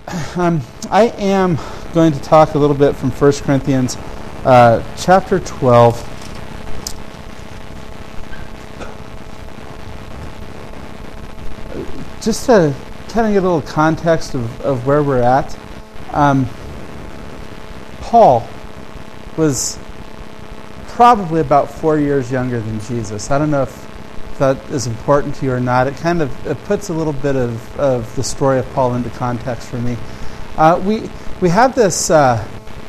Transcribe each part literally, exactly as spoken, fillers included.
um, I am going to talk a little bit from First Corinthians uh, chapter twelve. Just to kind of get a little context of, of where we're at. Um, Paul was probably about four years younger than Jesus. I don't know if that is important to you or not. It kind of it puts a little bit of, of the story of Paul into context for me. Uh, we we have this uh,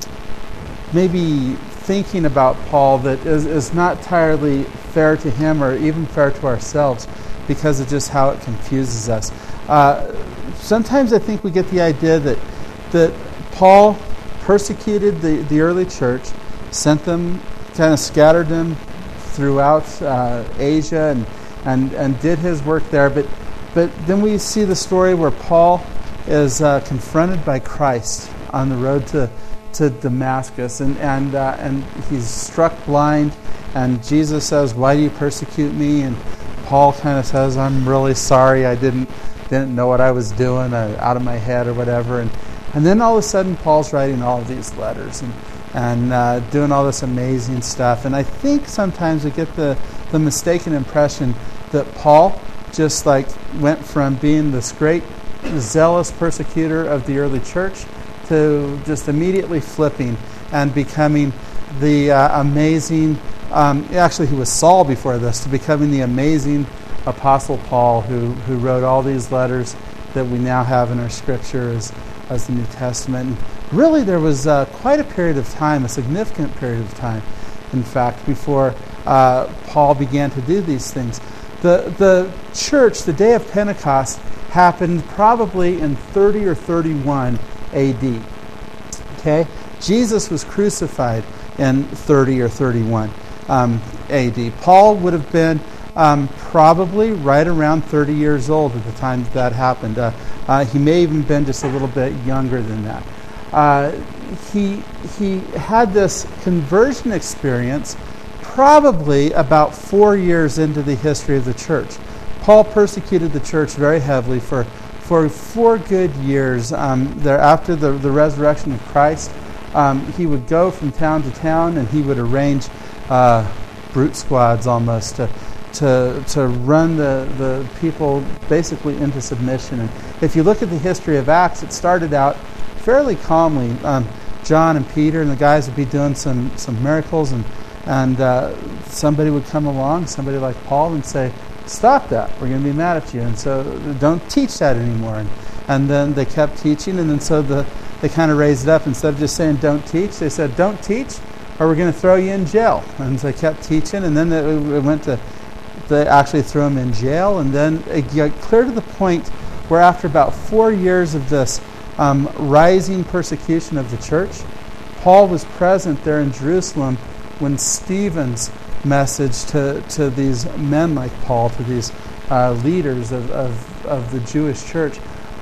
maybe thinking about Paul that is, is not entirely fair to him or even fair to ourselves because of just how it confuses us. Uh, sometimes I think we get the idea that that Paul persecuted the, the early church, sent them, kind of scattered them throughout uh, Asia and, and and did his work there. But but then we see the story where Paul is uh, confronted by Christ on the road to to Damascus, and and uh, and he's struck blind, and Jesus says, "Why do you persecute me?" And Paul kind of says, "I'm really sorry. I didn't didn't know what I was doing, uh, out of my head or whatever." And and then all of a sudden, Paul's writing all of these letters and and uh, doing all this amazing stuff. And I think sometimes we get the the mistaken impression that Paul just like went from being this great zealous persecutor of the early church to just immediately flipping and becoming the uh, amazing, um, actually he was Saul before this, to becoming the amazing Apostle Paul who, who wrote all these letters that we now have in our scripture as, as the New Testament. And really there was uh, quite a period of time, a significant period of time, in fact, before uh, Paul began to do these things. The, the church, the day of Pentecost, happened probably in thirty or thirty-one A D. Okay? Jesus was crucified in thirty or thirty-one um, A D. Paul would have been um, probably right around thirty years old at the time that, that happened. Uh, uh, he may even been just a little bit younger than that. Uh, he, he had this conversion experience probably about four years into the history of the church. Paul persecuted the church very heavily for, for four good years. Um, there, after the, the resurrection of Christ, um, he would go from town to town and he would arrange uh, brute squads almost to to to run the, the people basically into submission. And if you look at the history of Acts, it started out fairly calmly. Um, John and Peter and the guys would be doing some, some miracles, and and uh, somebody would come along, somebody like Paul, and say, "Stop that, we're going to be mad at you, and so don't teach that anymore." And, and then they kept teaching, and then so the they kind of raised it up. Instead of just saying don't teach, they said don't teach or we're going to throw you in jail. And so they kept teaching, and then it went to, they actually threw him in jail, and then it got clear to the point where after about four years of this um, rising persecution of the church, Paul was present there in Jerusalem when Stephen's message to, to these men like Paul, to these uh, leaders of, of, of the Jewish church,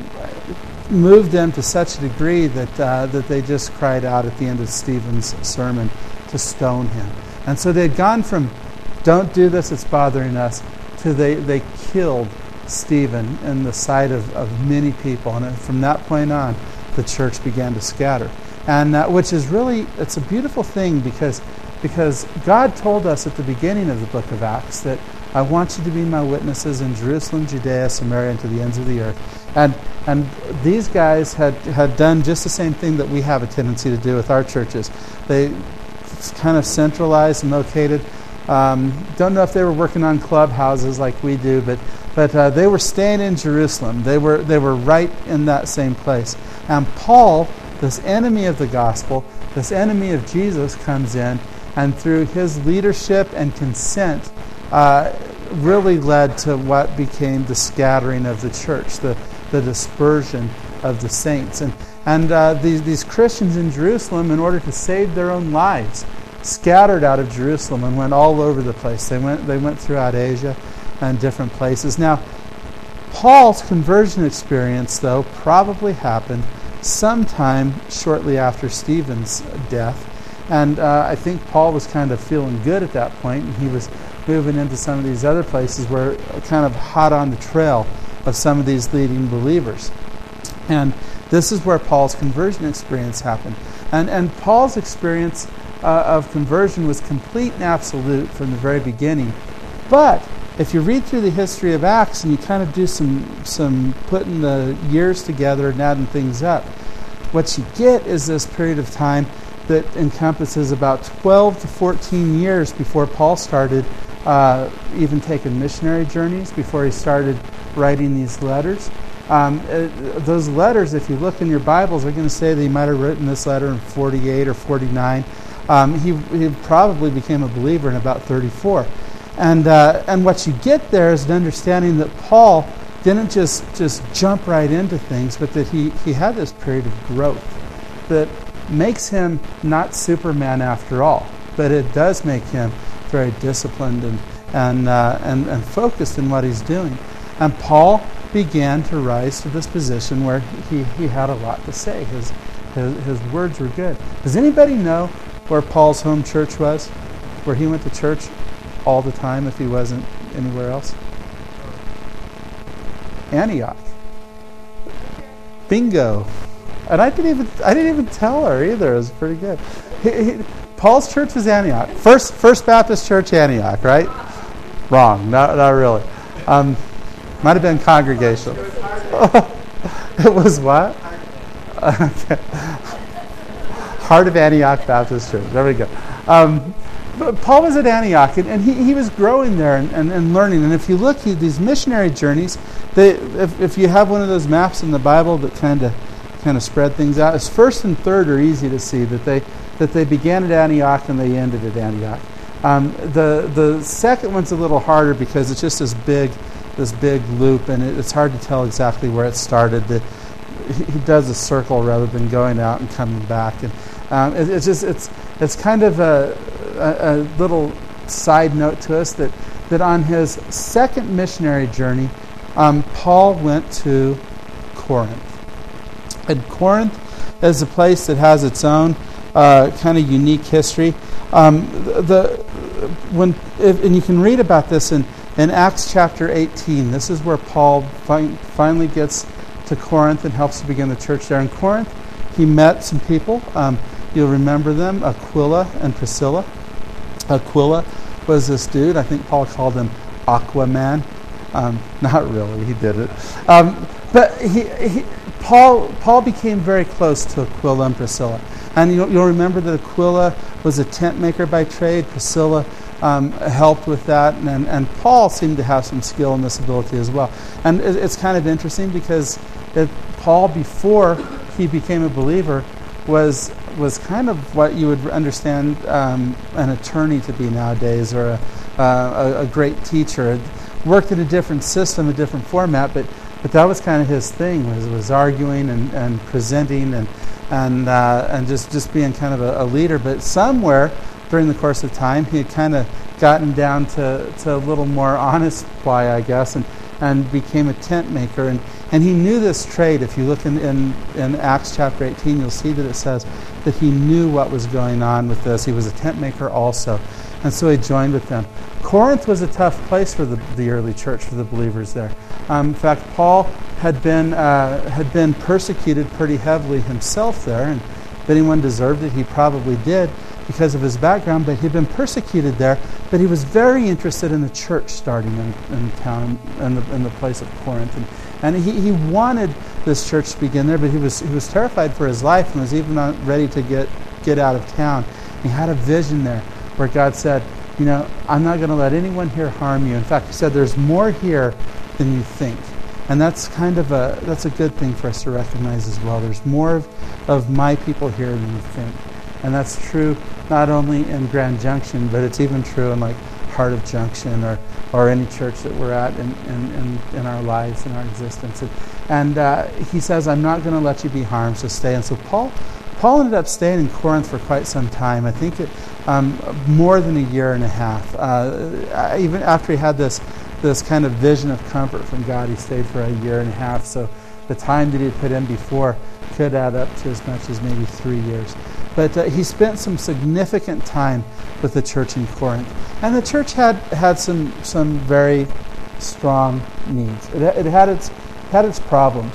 moved them to such a degree that uh, that they just cried out at the end of Stephen's sermon to stone him. And so they'd gone from "don't do this, it's bothering us," to they, they killed Stephen in the sight of, of many people. And from that point on, the church began to scatter. And uh, which is really, it's a beautiful thing because Because God told us at the beginning of the book of Acts that I want you to be my witnesses in Jerusalem, Judea, Samaria, and to the ends of the earth. And and these guys had, had done just the same thing that we have a tendency to do with our churches. They kind of centralized and located. Um, don't know if they were working on clubhouses like we do, but but uh, they were staying in Jerusalem. They were they were right in that same place. And Paul, this enemy of the gospel, this enemy of Jesus, comes in, and through his leadership and consent, uh, really led to what became the scattering of the church, the, the dispersion of the saints. And, and uh, these, these Christians in Jerusalem, in order to save their own lives, scattered out of Jerusalem and went all over the place. They went, they went throughout Asia and different places. Now, Paul's conversion experience, though, probably happened sometime shortly after Stephen's death. And uh, I think Paul was kind of feeling good at that point, and he was moving into some of these other places where kind of hot on the trail of some of these leading believers. And this is where Paul's conversion experience happened. And, and Paul's experience uh, of conversion was complete and absolute from the very beginning. But if you read through the history of Acts and you kind of do some, some putting the years together and adding things up, what you get is this period of time that encompasses about twelve to fourteen years before Paul started uh, even taking missionary journeys, before he started writing these letters. Um, uh, those letters, if you look in your Bibles, are going to say that he might have written this letter in forty-eight or forty-nine. Um, he, he probably became a believer in about thirty-four. And uh, and what you get there is an understanding that Paul didn't just, just jump right into things, but that he, he had this period of growth that makes him not Superman after all, but it does make him very disciplined and and uh, and, and focused in what he's doing. And Paul began to rise to this position where he, he had a lot to say. His, his his words were good. Does anybody know where Paul's home church was? Where he went to church all the time if he wasn't anywhere else? Antioch. Bingo. And I didn't even I didn't even tell her either. It was pretty good. He, he, Paul's church was Antioch. First First Baptist Church, Antioch, right? Wrong. Not not really. Um, might have been Congregational. It was what? Okay. Heart of Antioch Baptist Church. There we go. Um, but Paul was at Antioch, and, and he, he was growing there and, and, and learning. And if you look at these missionary journeys, they, if, if you have one of those maps in the Bible that kind of kind of spread things out, as first and third are easy to see, that they that they began at Antioch and they ended at Antioch. Um, the the second one's a little harder because it's just this big this big loop, and it, it's hard to tell exactly where it started. The, he does a circle rather than going out and coming back, and um, it, it's just it's it's kind of a, a, a little side note to us that that on his second missionary journey, um, Paul went to Corinth. And Corinth is a place that has its own uh, kind of unique history. Um, the, the when if, and you can read about this in, in Acts chapter eighteen. This is where Paul fi- finally gets to Corinth and helps to begin the church there. In Corinth, he met some people. Um, you'll remember them, Aquila and Priscilla. Aquila was this dude. I think Paul called him Aquaman. Um, not really, he did it. Um, but he, he Paul Paul became very close to Aquila and Priscilla. And you'll, you'll remember that Aquila was a tent maker by trade. Priscilla um, helped with that. And, and Paul seemed to have some skill in this ability as well. And it, it's kind of interesting because it, Paul, before he became a believer, was was kind of what you would understand um, an attorney to be nowadays, or a, uh, a, a great teacher. Worked in a different system, a different format, but but that was kind of his thing, was was arguing and, and presenting and and uh, and just, just being kind of a, a leader. But somewhere during the course of time, he had kind of gotten down to, to a little more honest ply, I guess, and, and became a tent maker. And, and he knew this trade. If you look in, in, in Acts chapter eighteen, you'll see that it says that he knew what was going on with this. He was a tent maker also. And so he joined with them. Corinth was a tough place for the, the early church, for the believers there. Um, in fact, Paul had been uh, had been persecuted pretty heavily himself there, and if anyone deserved it, he probably did because of his background. But he'd been persecuted there. But he was very interested in the church starting in, in town, in the in the place of Corinth, and and he, he wanted this church to begin there. But he was he was terrified for his life and was even not ready to get get out of town. He had a vision there where God said, you know, I'm not going to let anyone here harm you. In fact, he said, there's more here than you think. And that's kind of a, that's a good thing for us to recognize as well. There's more of, of my people here than you think. And that's true not only in Grand Junction, but it's even true in like Heart of Junction or, or any church that we're at in, in, in, in our lives, in our existence. And, and uh, he says, I'm not going to let you be harmed, so stay. And so Paul Paul ended up staying in Corinth for quite some time. I think it, um, more than a year and a half. Uh, even after he had this this kind of vision of comfort from God, he stayed for a year and a half. So the time that he had put in before could add up to as much as maybe three years. But uh, he spent some significant time with the church in Corinth. And the church had, had some some very strong needs. It, it had its had its problems.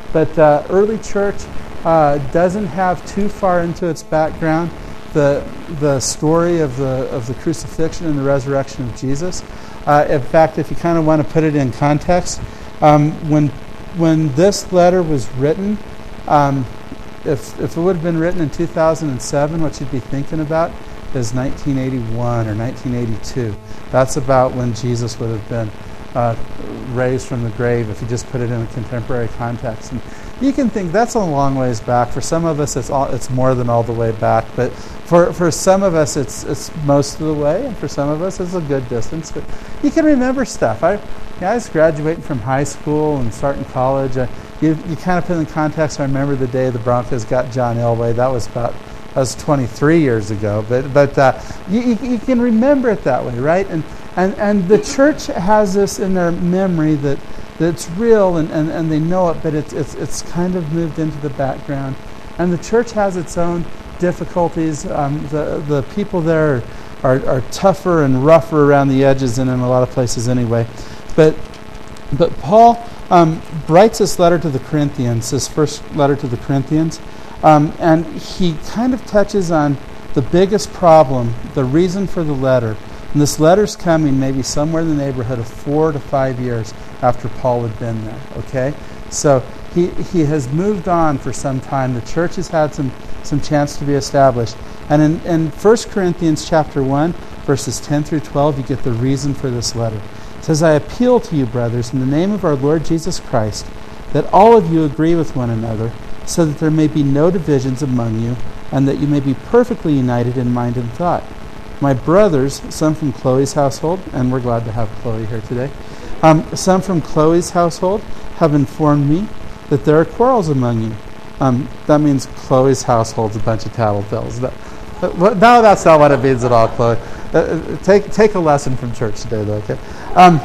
But uh, early church uh, doesn't have too far into its background the the story of the of the crucifixion and the resurrection of Jesus. Uh, in fact, if you kind of want to put it in context, um, when when this letter was written, um, if if it would have been written in two thousand seven, what you'd be thinking about is nineteen eighty-one or nineteen eighty-two. That's about when Jesus would have been uh, raised from the grave, if you just put it in a contemporary context. And you can think that's a long ways back. For some of us, it's all, it's more than all the way back. But for for some of us, it's it's most of the way, and for some of us, it's a good distance. But you can remember stuff. I, yeah, I was graduating from high school and starting college. I, you you kind of put in context. I remember the day the Broncos got John Elway. That was about that was twenty-three years ago. But but uh, you, you you can remember it that way, right? And and and the church has this in their memory that. That's real, and, and, and they know it, but it's it's it's kind of moved into the background. And the church has its own difficulties. Um, the the people there are, are, are tougher and rougher around the edges than in a lot of places anyway. But but Paul um, writes this letter to the Corinthians, this first letter to the Corinthians, um, and he kind of touches on the biggest problem, the reason for the letter. And this letter's coming maybe somewhere in the neighborhood of four to five years after Paul had been there, okay? So he he has moved on for some time. The church has had some, some chance to be established. And in, in First Corinthians chapter one, verses ten through twelve, you get the reason for this letter. It says, I appeal to you, brothers, in the name of our Lord Jesus Christ, that all of you agree with one another, so that there may be no divisions among you, and that you may be perfectly united in mind and thought. My brothers, some from Chloe's household, and we're glad to have Chloe here today, um, some from Chloe's household have informed me that there are quarrels among you. Um, that means Chloe's household's a bunch of tattletales. That, uh, no, that's not what it means at all, Chloe. Uh, take take a lesson from church today, though, okay? Um,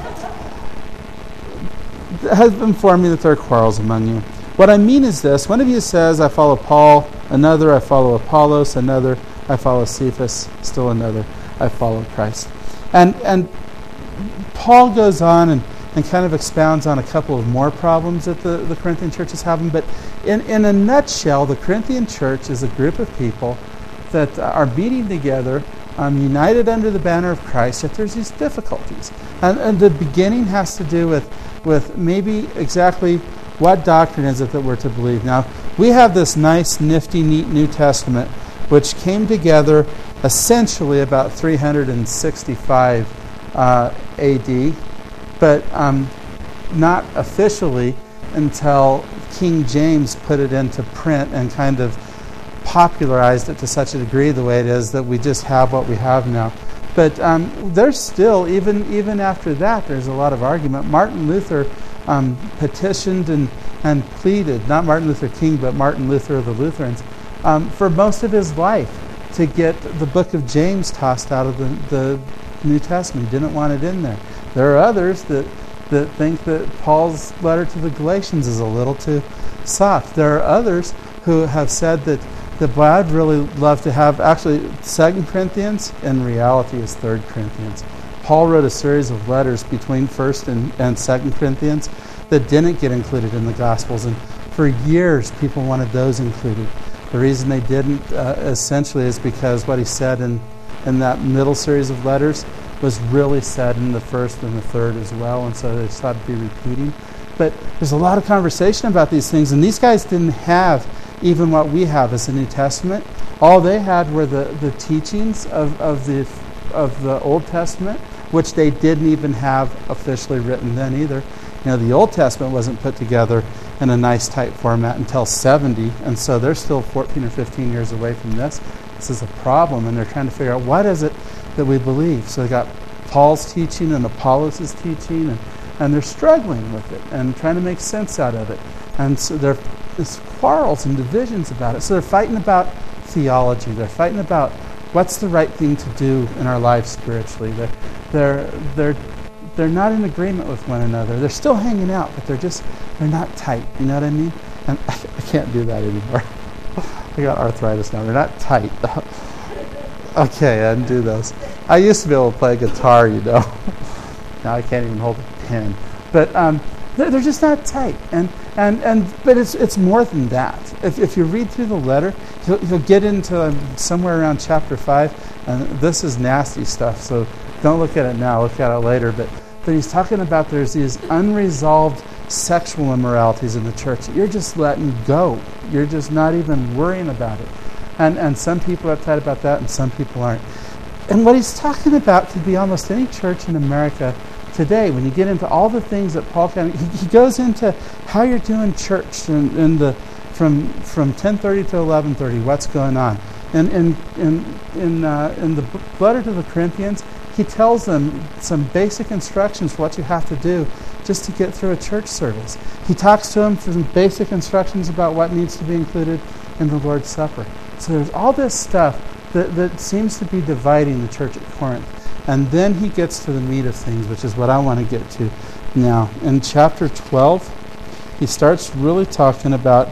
has informed me that there are quarrels among you. What I mean is this. One of you says, I follow Paul. Another, I follow Apollos. Another, I follow Cephas. Still another, I follow Christ. And and Paul goes on and, and kind of expounds on a couple of more problems that the, the Corinthian church is having. But in, in a nutshell, the Corinthian church is a group of people that are meeting together, um, united under the banner of Christ, yet there's these difficulties. And, and the beginning has to do with, with maybe exactly what doctrine is it that we're to believe. Now, we have this nice, nifty, neat New Testament, which came together essentially about three hundred sixty-five uh, A D, but um, not officially until King James put it into print and kind of popularized it to such a degree the way it is that we just have what we have now. But um, there's still, even even after that, there's a lot of argument. Martin Luther um, petitioned and, and pleaded, not Martin Luther King, but Martin Luther of the Lutherans, um, for most of his life to get the book of James tossed out of the, the New Testament. He didn't want it in there. There are others that, that think that Paul's letter to the Galatians is a little too soft. There are others who have said that that boy, I'd really love to have, actually, Second Corinthians in reality is Third Corinthians. Paul wrote a series of letters between First and, and Second Corinthians that didn't get included in the Gospels, and for years people wanted those included. The reason they didn't, uh, essentially, is because what he said in, in that middle series of letters was really said in the First and the Third as well, and so they just thought it'd be repeating. But there's a lot of conversation about these things, and these guys didn't have even what we have as the New Testament. All they had were the, the teachings of, of the of the Old Testament, which they didn't even have officially written then either. You know, the Old Testament wasn't put together in a nice tight format until seventy, and so they're still fourteen or fifteen years away from this. This is a problem, and they're trying to figure out what is it that we believe. So they got Paul's teaching and Apollos' teaching, and, and they're struggling with it and trying to make sense out of it. And so they're There's quarrels and divisions about it. So they're fighting about theology. They're fighting about what's the right thing to do in our lives spiritually. They're they're they're they're not in agreement with one another. They're still hanging out, but they're just they're not tight. You know what I mean? And I, I can't do that anymore. I got arthritis now. They're not tight. Okay, I didn't do those. I used to be able to play guitar, you know. Now I can't even hold a pen. But um, They're, they're just not tight. And and and but it's it's more than that. If if you read through the letter, you'll, you'll get into um, somewhere around chapter five, and this is nasty stuff. So don't look at it now. Look at it later. But but he's talking about there's these unresolved sexual immoralities in the church that you're just letting go. You're just not even worrying about it. And and some people are uptight about that, and some people aren't. And what he's talking about could be almost any church in America today. When you get into all the things that Paul kind of, he, he goes into how you're doing church in, in the from from ten thirty to eleven thirty. What's going on? And in in in uh, in the letter to the Corinthians, he tells them some basic instructions for what you have to do just to get through a church service. He talks to them for some basic instructions about what needs to be included in the Lord's Supper. So there's all this stuff that, that seems to be dividing the church at Corinth. And then he gets to the meat of things, which is what I want to get to now. In chapter twelve, he starts really talking about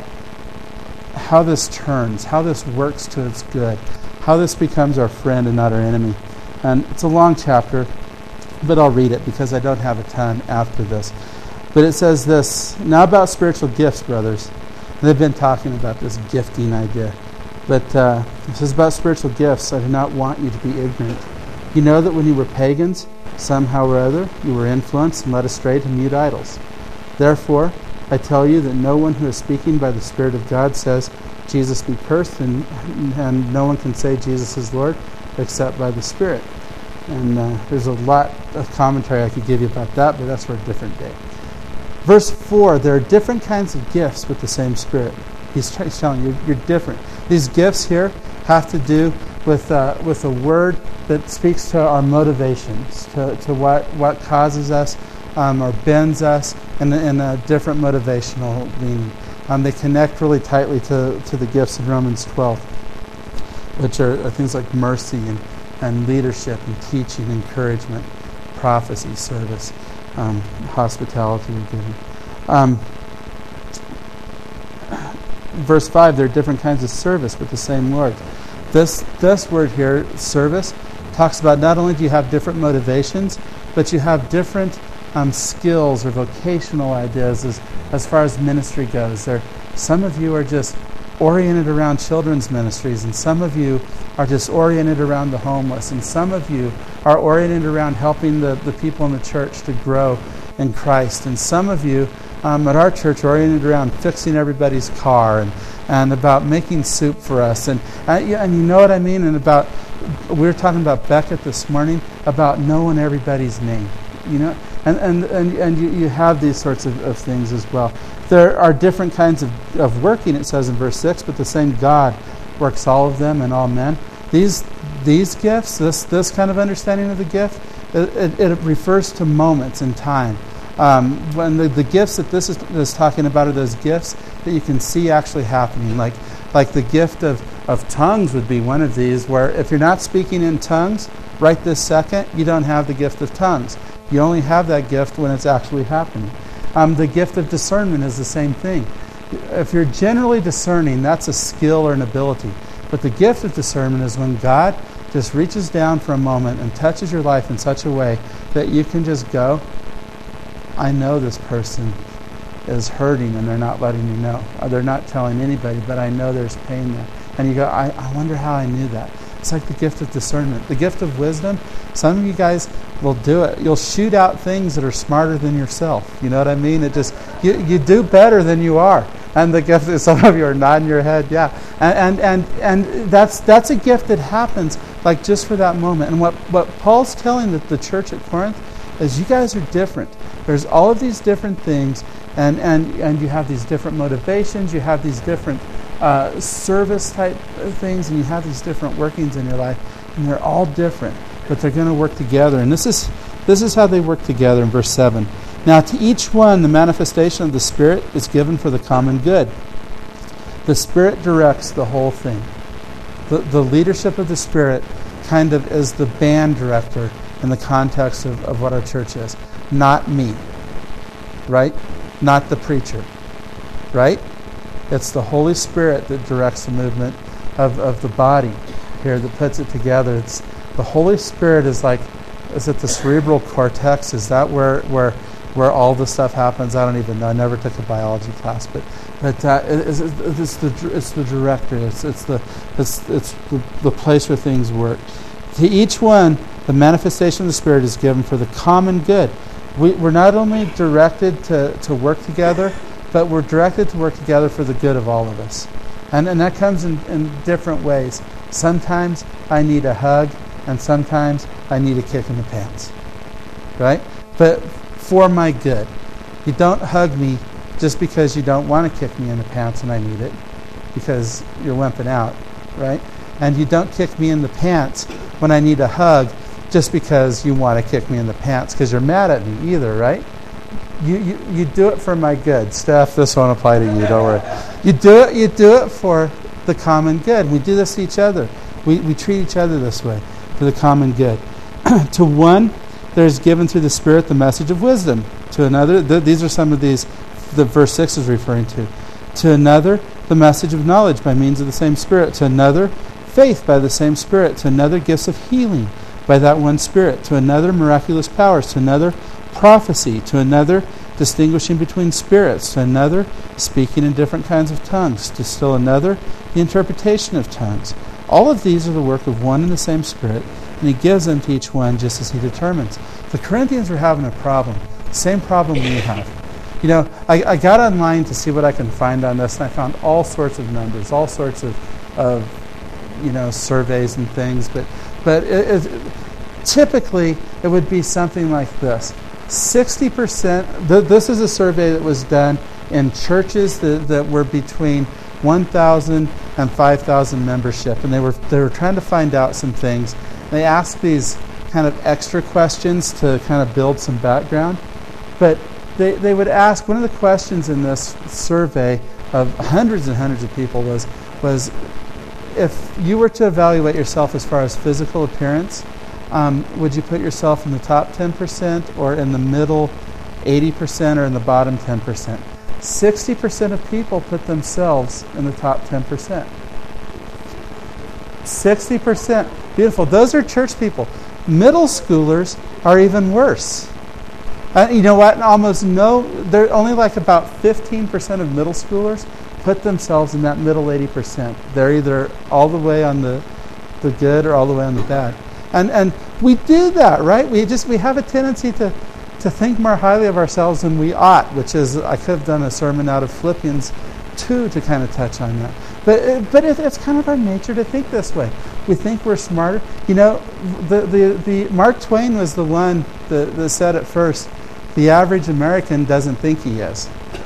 how this turns, how this works to its good, how this becomes our friend and not our enemy. And it's a long chapter, but I'll read it because I don't have a ton after this. But it says this, now about spiritual gifts, brothers. They've been talking about this gifting idea. But uh, it says about spiritual gifts, I do not want you to be ignorant. You know that when you were pagans, somehow or other, you were influenced and led astray to mute idols. Therefore, I tell you that no one who is speaking by the Spirit of God says, Jesus be cursed, and, and no one can say Jesus is Lord except by the Spirit. And uh, there's a lot of commentary I could give you about that, but that's for a different day. Verse four, there are different kinds of gifts with the same Spirit. He's, he's telling you, you're different. These gifts here have to do with uh, with a word that speaks to our motivations, to, to what, what causes us um, or bends us in, in a different motivational meaning. Um, they connect really tightly to, to the gifts in Romans twelve, which are, are things like mercy and, and leadership and teaching, encouragement, prophecy, service, um, hospitality, and giving. Um, verse five, there are different kinds of service with the same Lord. This this word here, service, talks about not only do you have different motivations, but you have different um, skills or vocational ideas as, as far as ministry goes. There, some of you are just oriented around children's ministries, and some of you are just oriented around the homeless, and some of you are oriented around helping the, the people in the church to grow in Christ, and some of you um, at our church are oriented around fixing everybody's car and, and about making soup for us, and, and and you know what I mean, and about, we were talking about Beckett this morning, about knowing everybody's name, you know, and and, and, and you, you have these sorts of, of things as well. There are different kinds of, of working, it says in verse six, but the same God works all of them and all men. These these gifts, this this kind of understanding of the gift, it, it, it refers to moments in time. Um, when the, the gifts that this is, is talking about are those gifts that you can see actually happening. Like like the gift of, of tongues would be one of these, where if you're not speaking in tongues right this second, you don't have the gift of tongues. You only have that gift when it's actually happening. Um, the gift of discernment is the same thing. If you're generally discerning, that's a skill or an ability. But the gift of discernment is when God just reaches down for a moment and touches your life in such a way that you can just go, I know this person is hurting and they're not letting me know. Or they're not telling anybody, but I know there's pain there. And you go, I, I wonder how I knew that. It's like the gift of discernment. The gift of wisdom, some of you guys will do it. You'll shoot out things that are smarter than yourself. You know what I mean? It just, you, you do better than you are. And the gift is, some of you are nodding your head, yeah. And and and, and that's that's a gift that happens like just for that moment. And what, what Paul's telling the, the church at Corinth is you guys are different. There's all of these different things, and, and, and you have these different motivations, you have these different uh, service type things, and you have these different workings in your life, and they're all different, but they're going to work together. And this is this is how they work together in verse seven. Now to each one the manifestation of the Spirit is given for the common good. The Spirit directs the whole thing. The, the leadership of the Spirit kind of is the band director in the context of, of what our church is. Not me, right? Not the preacher, right? It's the Holy Spirit that directs the movement of, of the body here, that puts it together. It's the Holy Spirit is like, is it the cerebral cortex? Is that where where where all this stuff happens. I don't even know. I never took a biology class, but but uh, it's, it's the it's the director. It's it's the it's it's the, the place where things work. To each one, the manifestation of the Spirit is given for the common good. We, we're not only directed to, to work together, but we're directed to work together for the good of all of us. And and that comes in, in different ways. Sometimes I need a hug, and sometimes I need a kick in the pants. Right? But for my good. You don't hug me just because you don't want to kick me in the pants and I need it, because you're wimping out, right? And you don't kick me in the pants when I need a hug just because you want to kick me in the pants because you're mad at me either, right? You, you you do it for my good. Steph, this won't apply to you, don't worry. You do it you do it for the common good. We do this to each other. We we treat each other this way for the common good. To one, there is given through the Spirit the message of wisdom. To another, th- these are some of these that verse six is referring to. To another, the message of knowledge by means of the same Spirit. To another, faith by the same Spirit. To another, gifts of healing by that one Spirit. To another, miraculous powers. To another, prophecy. To another, distinguishing between spirits. To another, speaking in different kinds of tongues. To still another, the interpretation of tongues. All of these are the work of one and the same Spirit, and He gives them to each one just as He determines. The Corinthians were having a problem. Same problem we have. You know, I, I got online to see what I can find on this, and I found all sorts of numbers, all sorts of, of you know, surveys and things. But but it, it, typically, it would be something like this. sixty percent, th- this is a survey that was done in churches that, that were between one thousand and five thousand membership. And they were they were trying to find out some things. They asked these kind of extra questions to kind of build some background. But they, they would ask, one of the questions in this survey of hundreds and hundreds of people was, was if you were to evaluate yourself as far as physical appearance, um, would you put yourself in the top ten percent or in the middle eighty percent or in the bottom ten percent? sixty percent of people put themselves in the top ten percent. sixty percent. Beautiful. Those are church people. Middle schoolers are even worse. Uh, you know what? Almost no, they're only like about fifteen percent of middle schoolers put themselves in that middle eighty percent. They're either all the way on the the good or all the way on the bad. And and we do that, right? We just we have a tendency to to think more highly of ourselves than we ought, which is, I could have done a sermon out of Philippians two to kind of touch on that. But but it, it's kind of our nature to think this way. We think we're smarter. You know, the the, the Mark Twain was the one that, that said at first, the average American doesn't think he is.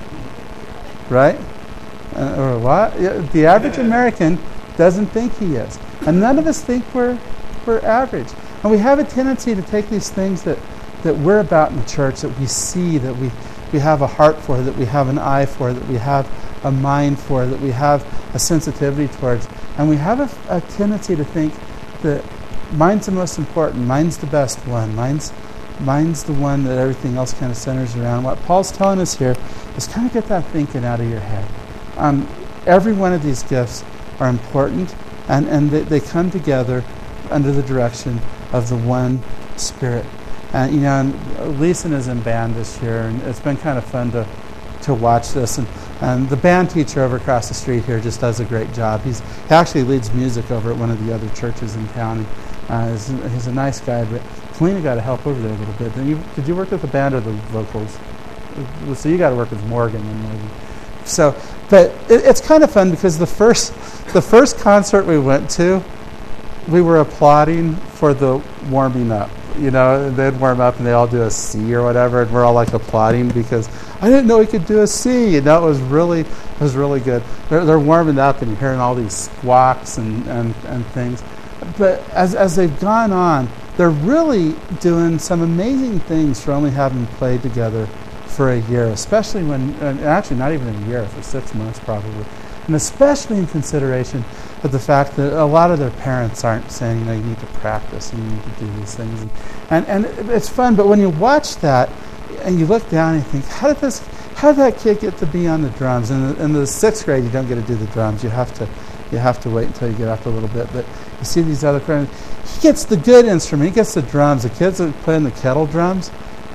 Right? Uh, or what? Yeah, the average American doesn't think he is. And none of us think we're we're average. And we have a tendency to take these things that, that we're about in the church, that we see, that we, we have a heart for, that we have an eye for, that we have a mind for, that we have a sensitivity towards. And we have a, a tendency to think that mine's the most important, mine's the best one, mine's mine's the one that everything else kind of centers around. What Paul's telling us here is kind of get that thinking out of your head. Um, every one of these gifts are important, and, and they, they come together under the direction of the one Spirit. And you know, and Leeson is in band this year, and it's been kind of fun to to watch this. And, and the band teacher over across the street here just does a great job. He's he actually leads music over at one of the other churches in town. Uh, he's, he's a nice guy, but Kalina got to help over there a little bit. Did you, did you work with the band or the vocals? So you got to work with Morgan and Morgan. So, but it, it's kind of fun because the first the first concert we went to, we were applauding for the warming up. You know, they'd warm up and they all do a C or whatever, and we're all like applauding because I didn't know he could do a C. You know, it was really it was really good. They're, they're warming up and you're hearing all these squawks and, and, and things. But as as they've gone on, they're really doing some amazing things for only having played together for a year, especially when, and actually not even a year, for six months probably. And especially in consideration of the fact that a lot of their parents aren't saying, you know, you need to practice and you need to do these things. And and it's fun, but when you watch that and you look down and you think, how did this, how did that kid get to be on the drums? In the, in the sixth grade, you don't get to do the drums. You have to you have to wait until you get up a little bit. But you see these other friends, he gets the good instrument, he gets the drums. The kids that play in the kettle drums,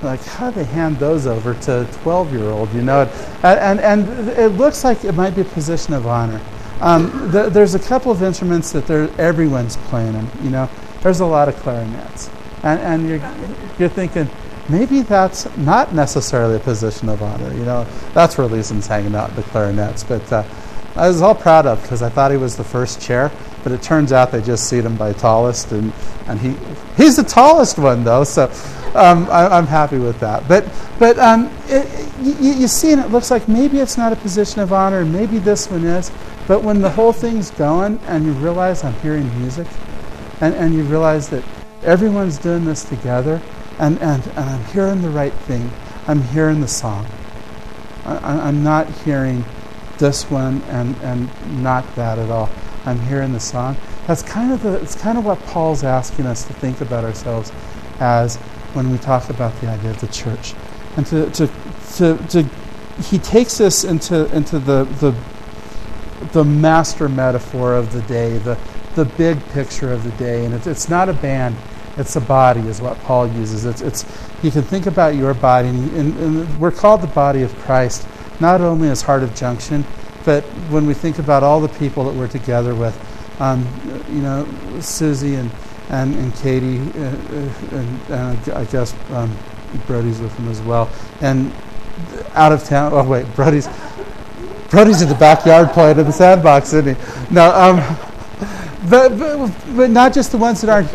like, how do they hand those over to a twelve-year-old, you know? And, and, and it looks like it might be a position of honor. Um, th- there's a couple of instruments that there, everyone's playing them, you know? There's a lot of clarinets. And, and you're, you're thinking, maybe that's not necessarily a position of honor, you know? That's where Leeson's hanging out, the clarinets. But uh, I was all proud of because I thought he was the first chair, but it turns out they just seat him by tallest, and, and he he's the tallest one, though, so um, I, I'm happy with that. But but um, it, it, you, you see, and it looks like maybe it's not a position of honor, and maybe this one is, but when the whole thing's going and you realize I'm hearing music, and, and you realize that everyone's doing this together, and, and, and I'm hearing the right thing, I'm hearing the song. I, I'm not hearing this one and, and not that at all. I'm hearing the song. That's kind of the it's kind of what Paul's asking us to think about ourselves as when we talk about the idea of the church. And to to to, to he takes us into into the the the master metaphor of the day, the the big picture of the day. And it's it's not a band, it's a body is what Paul uses. It's it's you can think about your body, and, and, and we're called the body of Christ, not only as Heart of Junction, but when we think about all the people that we're together with, um, you know, Susie and and, and Katie, uh, and, and I guess um, Brody's with them as well, and out of town. Oh wait, Brody's Brody's in the backyard playing in the sandbox, isn't he? No, um, but, but but not just the ones that aren't.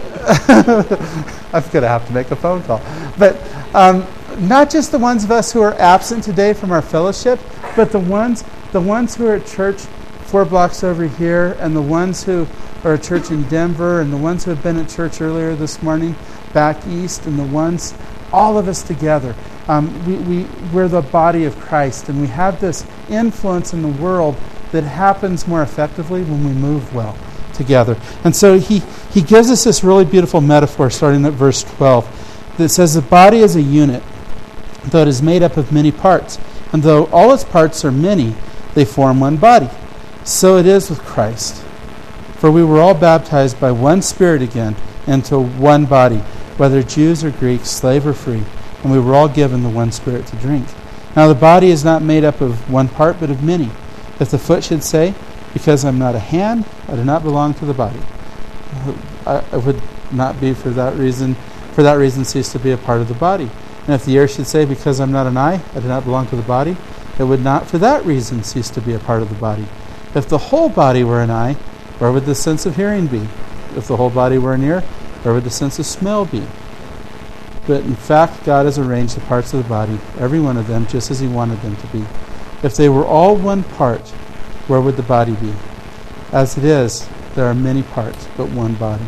I'm gonna have to make a phone call, but. Um, Not just the ones of us who are absent today from our fellowship, but the ones the ones who are at church four blocks over here, and the ones who are at church in Denver, and the ones who have been at church earlier this morning back east, and the ones, all of us together. Um, we, we, we're the body of Christ, and we have this influence in the world that happens more effectively when we move well together. And so he, he gives us this really beautiful metaphor starting at verse twelve that says the body is a unit, though it is made up of many parts. And though all its parts are many, they form one body. So it is with Christ. For we were all baptized by one Spirit again into one body, whether Jews or Greeks, slave or free, and we were all given the one Spirit to drink. Now the body is not made up of one part, but of many. If the foot should say, because I'm not a hand, I do not belong to the body, I, I would not be for that reason, for that reason cease to be a part of the body. And if the ear should say, because I'm not an eye, I do not belong to the body, it would not for that reason cease to be a part of the body. If the whole body were an eye, where would the sense of hearing be? If the whole body were an ear, where would the sense of smell be? But in fact, God has arranged the parts of the body, every one of them, just as he wanted them to be. If they were all one part, where would the body be? As it is, there are many parts, but one body.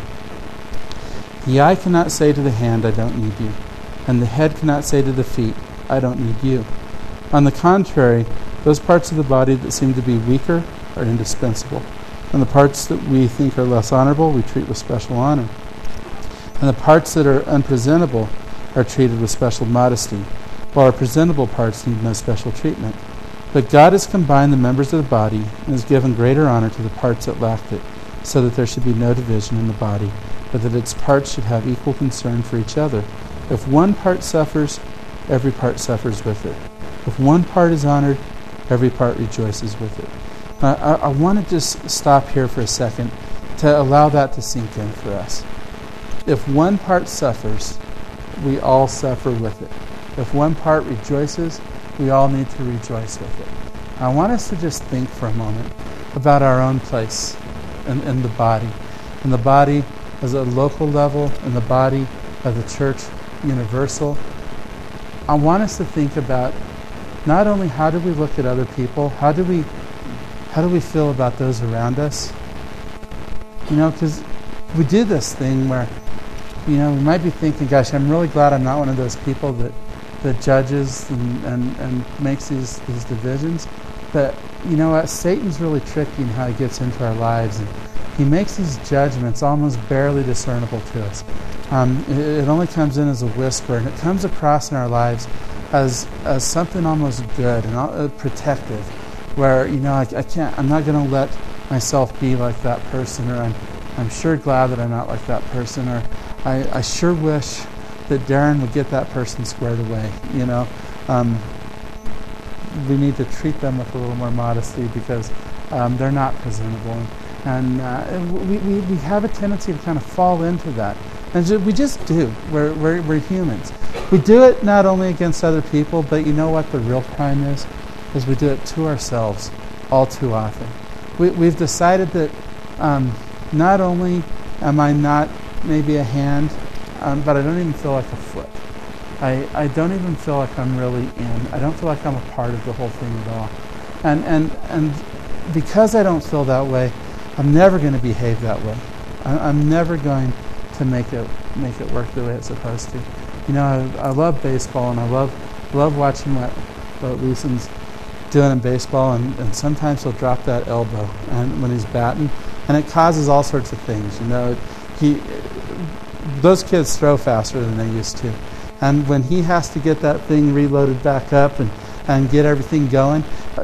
The eye cannot say to the hand, I don't need you. And the head cannot say to the feet, I don't need you. On the contrary, those parts of the body that seem to be weaker are indispensable. And the parts that we think are less honorable, we treat with special honor. And the parts that are unpresentable are treated with special modesty, while our presentable parts need no special treatment. But God has combined the members of the body and has given greater honor to the parts that lacked it, so that there should be no division in the body, but that its parts should have equal concern for each other. If one part suffers, every part suffers with it. If one part is honored, every part rejoices with it. Uh, I, I want to just stop here for a second to allow that to sink in for us. If one part suffers, we all suffer with it. If one part rejoices, we all need to rejoice with it. I want us to just think for a moment about our own place in, in the body. In the body as a local level, in the body of the church universal. I want us to think about not only how do we look at other people, how do we how do we feel about those around us? You know, because we do this thing where, you know, we might be thinking, gosh, I'm really glad I'm not one of those people that, that judges and, and, and makes these, these divisions. But, you know what, Satan's really tricky in how he gets into our lives. And he makes these judgments almost barely discernible to us. Um, it, it only comes in as a whisper, and it comes across in our lives as as something almost good and uh, protective, where, you know, I, I can't, I'm not going to let myself be like that person, or I'm I'm sure glad that I'm not like that person, or I, I sure wish that Darren would get that person squared away. You know, um, we need to treat them with a little more modesty because um, they're not presentable, and uh, we, we we have a tendency to kind of fall into that, and ju- we just do. We're, we're we're humans. We do it not only against other people, but you know what the real crime is? Is we do it to ourselves all too often. We, we've decided that um, not only am I not maybe a hand, um, but I don't even feel like a foot. I, I don't even feel like I'm really in. I don't feel like I'm a part of the whole thing at all. And and and because I don't feel that way, I'm never going to behave that way. I, I'm never going to make it make it work the way it's supposed to. You know, I, I love baseball, and I love love watching what what Leeson's doing in baseball, and, and sometimes he'll drop that elbow and when he's batting, and it causes all sorts of things. You know, he those kids throw faster than they used to, and when he has to get that thing reloaded back up and, and get everything going,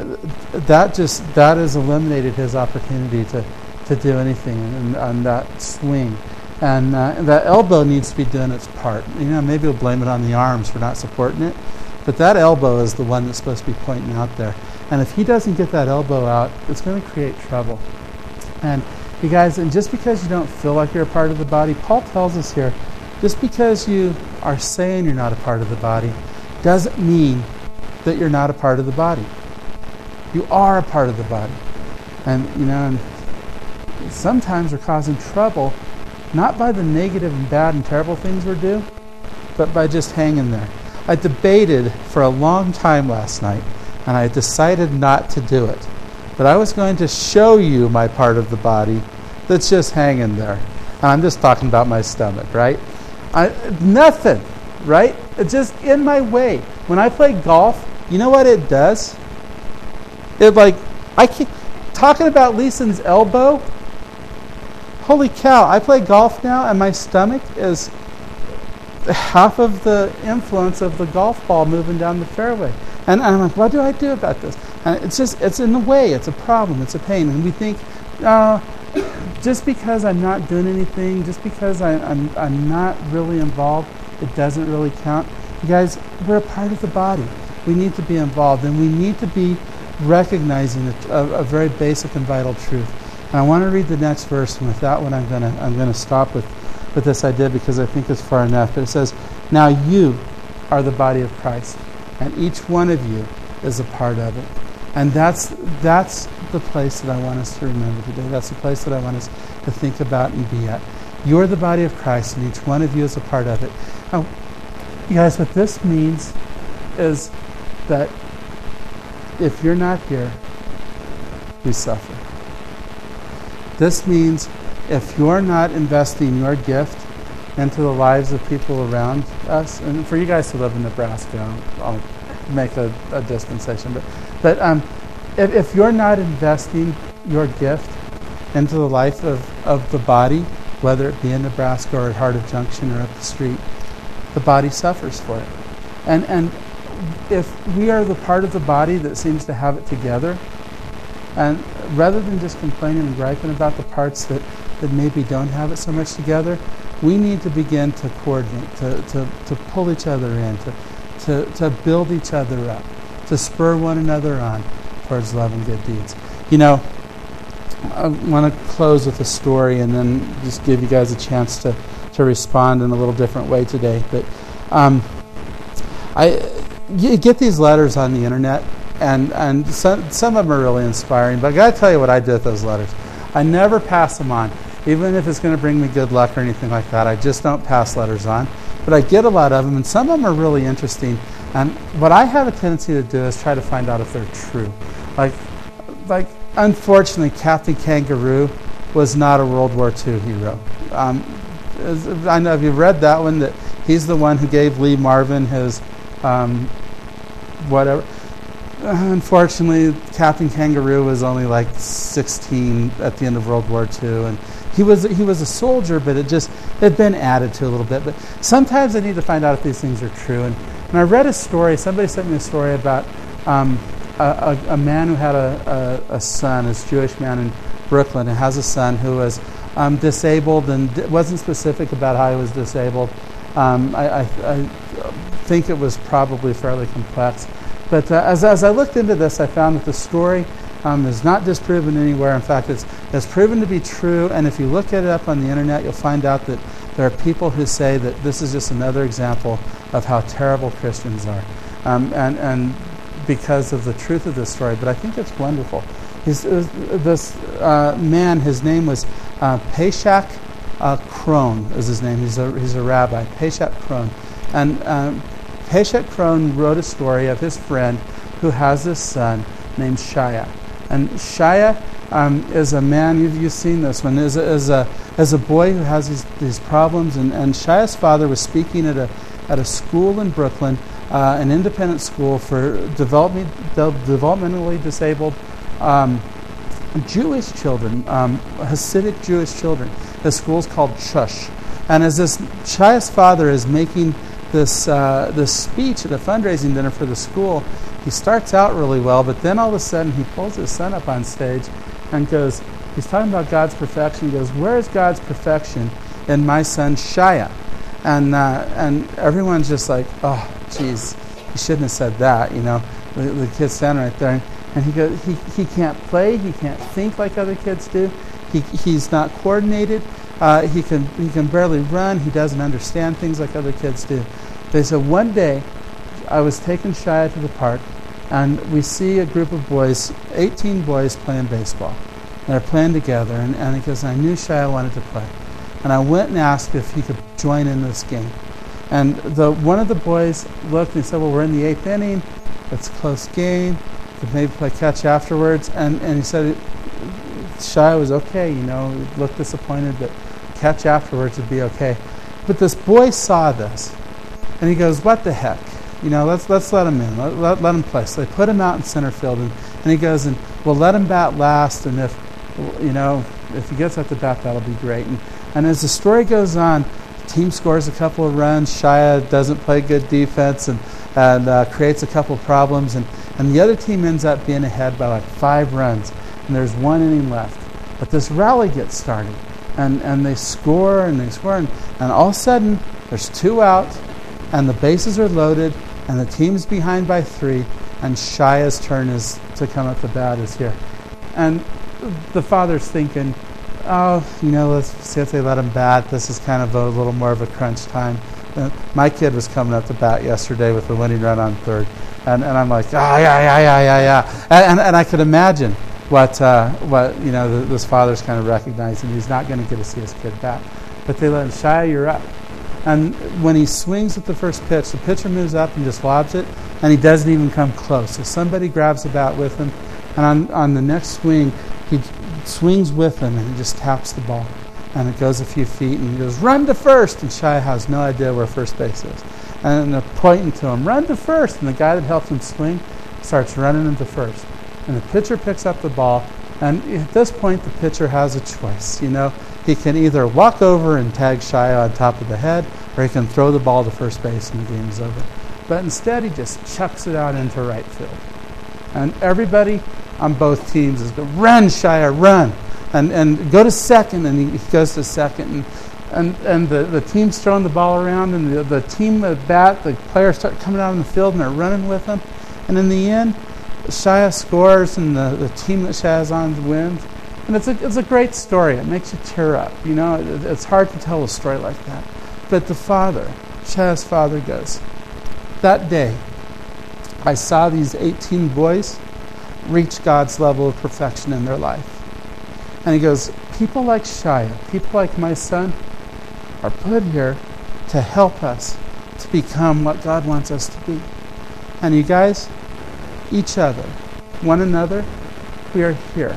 that just that has eliminated his opportunity to, to do anything on, on that swing. And uh, that elbow needs to be doing its part. You know, maybe we'll blame it on the arms for not supporting it, but that elbow is the one that's supposed to be pointing out there. And if he doesn't get that elbow out, it's going to create trouble. And you guys, and just because you don't feel like you're a part of the body, Paul tells us here, just because you are saying you're not a part of the body, doesn't mean that you're not a part of the body. You are a part of the body. And, you know, and sometimes we're causing trouble not by the negative and bad and terrible things we do, but by just hanging there. I debated for a long time last night, and I decided not to do it. But I was going to show you my part of the body that's just hanging there. And I'm just talking about my stomach, right? I, nothing, right? It's just in my way. When I play golf, you know what it does? It like, I keep talking about Leeson's elbow. Holy cow, I play golf now, and my stomach is half of the influence of the golf ball moving down the fairway. And I'm like, what do I do about this? And it's just, it's in the way. It's a problem. It's a pain. And we think, uh, just because I'm not doing anything, just because I, I'm, I'm not really involved, it doesn't really count. You guys, we're a part of the body. We need to be involved, and we need to be recognizing a, a, a very basic and vital truth. And I want to read the next verse, and with that one, I'm gonna I'm gonna stop with, with this idea because I think it's far enough. But it says, "Now you are the body of Christ, and each one of you is a part of it." And that's that's the place that I want us to remember today. That's the place that I want us to think about and be at. You're the body of Christ, and each one of you is a part of it. Now, you guys, what this means is that if you're not here, we suffer. This means if you're not investing your gift into the lives of people around us, and for you guys who live in Nebraska, I'll, I'll make a, a dispensation, but but um, if, if you're not investing your gift into the life of, of the body, whether it be in Nebraska or at Heart of Junction or up the street, the body suffers for it. And and if we are the part of the body that seems to have it together, and rather than just complaining and griping about the parts that, that maybe don't have it so much together, we need to begin to coordinate, to, to, to pull each other in, to, to, to build each other up, to spur one another on towards love and good deeds. You know, I want to close with a story and then just give you guys a chance to, to respond in a little different way today. But um, I you get these letters on the internet, and, and some, some of them are really inspiring, but I got to tell you what I did with those letters. I never pass them on, even if it's going to bring me good luck or anything like that. I just don't pass letters on. But I get a lot of them, and some of them are really interesting. And what I have a tendency to do is try to find out if they're true. Like, like unfortunately, Captain Kangaroo was not a World War Two hero. Um, I know if you've read that one, that he's the one who gave Lee Marvin his um, whatever. Unfortunately, Captain Kangaroo was only like sixteen at the end of World War Two, and he was he was a soldier, but it just it had been added to a little bit. But sometimes I need to find out if these things are true. And, and I read a story. Somebody sent me a story about um, a, a, a man who had a, a, a son, a Jewish man in Brooklyn, who has a son who was um, disabled and d- wasn't specific about how he was disabled. Um, I, I, I think it was probably fairly complex. But uh, as, as I looked into this, I found that the story um, is not disproven anywhere. In fact, it's, it's proven to be true. And if you look it up on the internet, you'll find out that there are people who say that this is just another example of how terrible Christians are. Um, and, and because of the truth of this story. But I think it's wonderful. He's, uh, this uh, man, his name was uh, Pashak uh, Krohn, is his name. He's a, he's a rabbi, Pashak Krohn. And um, Pashak Krohn wrote a story of his friend who has this son named Shaya. And Shaya um, is a man, you've, you've seen this one, is a, is a, is a boy who has these, these problems. And, and Shaya's father was speaking at a, at a school in Brooklyn, uh, an independent school for development, developmentally disabled Um, Jewish children, um, Hasidic Jewish children. The school's called Shush. And as this Shaya's father is making this uh, this speech at a fundraising dinner for the school, he starts out really well, but then all of a sudden he pulls his son up on stage and goes, he's talking about God's perfection. He goes, where is God's perfection in my son Shaya? And uh, and everyone's just like, oh, geez, he shouldn't have said that, you know. The, the kid's standing right there. And he goes, he, he can't play, he can't think like other kids do. He he's not coordinated. Uh, he can he can barely run. He doesn't understand things like other kids do. They said one day, I was taking Shaya to the park, and we see a group of boys, eighteen boys playing baseball. They're playing together, and, and he goes, I knew Shaya wanted to play, and I went and asked if he could join in this game. And the one of the boys looked and he said, well, we're in the eighth inning. It's a close game. Could maybe play catch afterwards, and, and he said Shaya was okay, you know, he looked disappointed, but catch afterwards would be okay. But this boy saw this, and he goes, what the heck? You know, let's let's let him in, let, let, let him play. So they put him out in center field, and, and he goes, and we'll let him bat last, and if, you know, if he gets at the bat, that'll be great. And, and as the story goes on, the team scores a couple of runs, Shaya doesn't play good defense, and, and uh, creates a couple of problems, and And the other team ends up being ahead by like five runs. And there's one inning left. But this rally gets started. And, and they score and they score. And, and all of a sudden, there's two out. And the bases are loaded. And the team's behind by three. And Shaya's turn is to come up the bat is here. And the father's thinking, oh, you know, let's see if they let him bat. This is kind of a little more of a crunch time. Uh, my kid was coming up to bat yesterday with the winning run on third. And and I'm like, ah, oh, yeah, yeah, yeah, yeah, yeah. And, and, and I could imagine what, uh, what you know, the, this father's kind of recognizing. He's not going to get to see his kid bat. But they let him, Shaya, you're up. And when he swings at the first pitch, the pitcher moves up and just lobs it, and he doesn't even come close. So somebody grabs the bat with him, and on, on the next swing, he swings with him, and he just taps the ball. And it goes a few feet, and he goes, run to first! And Shaya has no idea where first base is. And they're pointing to him, run to first. And the guy that helps him swing starts running him to first. And the pitcher picks up the ball. And at this point, the pitcher has a choice. You know, he can either walk over and tag Shaya on top of the head, or he can throw the ball to first base and the game's over. But instead, he just chucks it out into right field. And everybody on both teams is going, run, Shaya, run. And and go to second. And he, he goes to second. And And and the, the team's throwing the ball around, and the, the team at bat, the players start coming out on the field, and they're running with them. And in the end, Shaya scores, and the, the team that Shaya's on wins. And it's a it's a great story. It makes you tear up. You know, it, it's hard to tell a story like that. But the father, Shaya's father, goes, that day, I saw these eighteen boys reach God's level of perfection in their life. And he goes, people like Shaya, people like my son, are put here to help us to become what God wants us to be. And you guys, each other, one another, we are here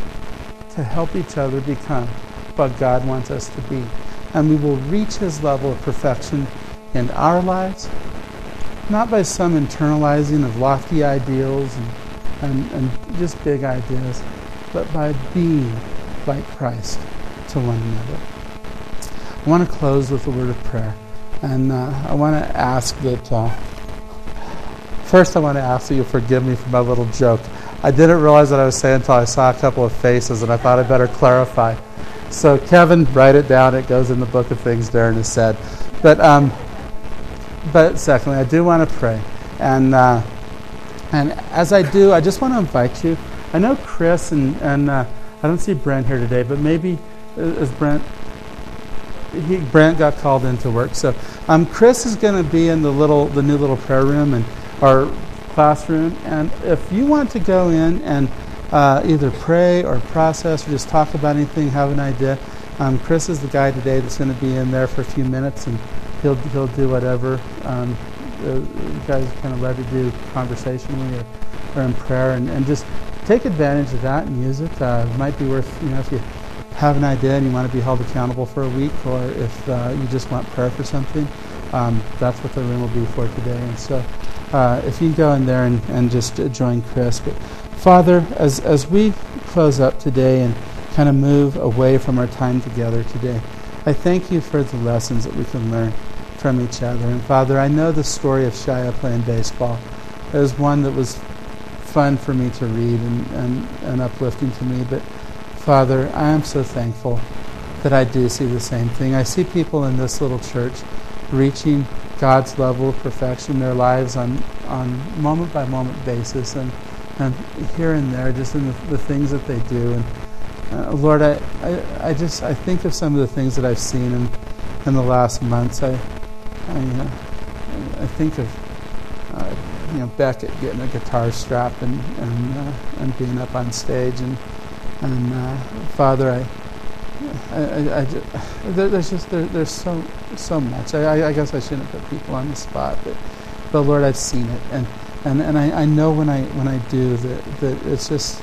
to help each other become what God wants us to be. And we will reach his level of perfection in our lives, not by some internalizing of lofty ideals and, and, and just big ideas, but by being like Christ to one another. I want to close with a word of prayer. And uh, I want to ask that, uh, first I want to ask that you forgive me for my little joke. I didn't realize what I was saying until I saw a couple of faces, and I thought I'd better clarify. So Kevin, write it down. It goes in the book of things Darren has said. But um, but secondly, I do want to pray. And uh, and as I do, I just want to invite you. I know Chris and, and uh, I don't see Brent here today, but maybe is Brent, he, Brent got called into work. So um, Chris is going to be in the little, the new little prayer room and our classroom. And if you want to go in and uh, either pray or process or just talk about anything, have an idea, um, Chris is the guy today that's going to be in there for a few minutes, and he'll he'll do whatever. Um, uh, you guys are kind of led to do conversationally or, or in prayer, and, and just take advantage of that and use it. Uh, it might be worth, you know, if you have an idea and you want to be held accountable for a week, or if uh, you just want prayer for something, um, that's what the room will be for today. And so uh, if you can go in there and, and just uh, join Chris. But Father, as, as we close up today and kind of move away from our time together today, I thank you for the lessons that we can learn from each other. And Father, I know the story of Shia playing baseball. It was one that was fun for me to read and, and, and uplifting to me. But Father, I am so thankful that I do see the same thing. I see people in this little church reaching God's level of perfection in their lives on on moment by moment basis, and, and here and there, just in the, the things that they do. And uh, Lord, I, I I just I think of some of the things that I've seen in in the last months. I I, uh, I think of uh, you know Beckett getting a guitar strap and and uh, and being up on stage, and and uh, Father, I. I, I, I just, there, there's just there, there's so so much. I, I guess I shouldn't put people on the spot, but but Lord, I've seen it, and and, and I, I know when I when I do that that it's just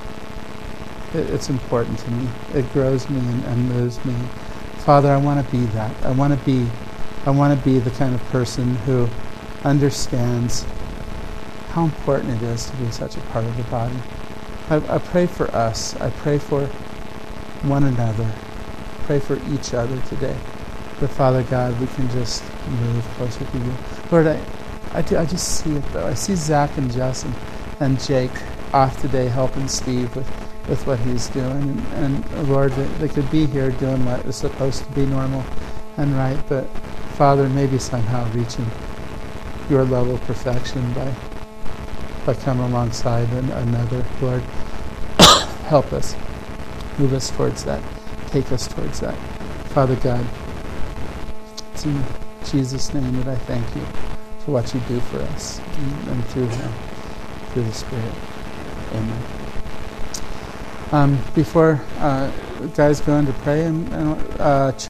it, it's important to me. It grows me and, and moves me. Father, I want to be that. I want to be I want to be the kind of person who understands how important it is to be such a part of the body. I, I pray for us. I pray for one another. Pray for each other today. But Father God, we can just move closer to you. Lord, I I, do, I just see it though. I see Zach and Jess and, and Jake off today helping Steve with, with what he's doing. And, and Lord, they, they could be here doing what is supposed to be normal and right. But Father, maybe somehow reaching your level of perfection by, by coming alongside an, another. Lord, help us. Move us towards that. Take us towards that. Father God, it's in Jesus' name that I thank you for what you do for us and, and through Him, through the Spirit. Amen. Um, before uh, guys go in to pray, and, and uh,